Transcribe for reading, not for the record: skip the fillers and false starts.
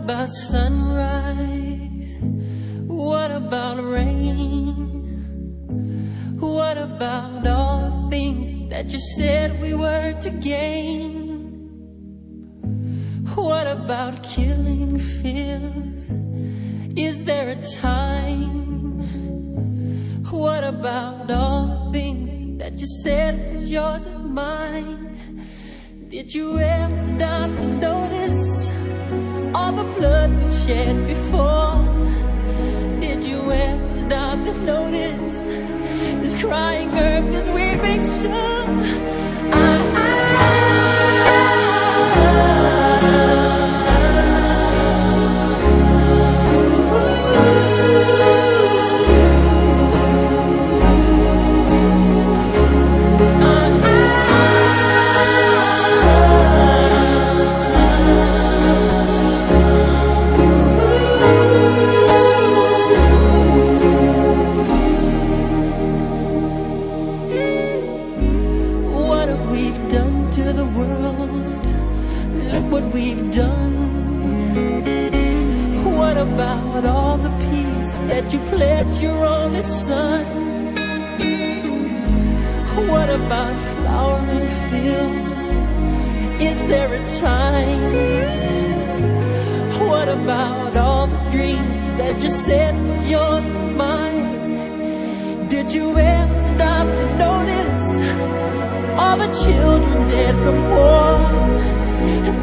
about sunrise? What about rain? What about all the things that you said we were to gain? What about killing fears? Is there a time? What about all the things that you said was yours and mine? Did you ever stop to notice all the blood we shed before? Did you ever stop to notice this crying earth, this weeping shore? What we've done. What about all the peace that you pledged your only son? What about flowering fields? Is there a time? What about all the dreams that you said was yours and mine? Did you ever stop to notice all the children dead from war?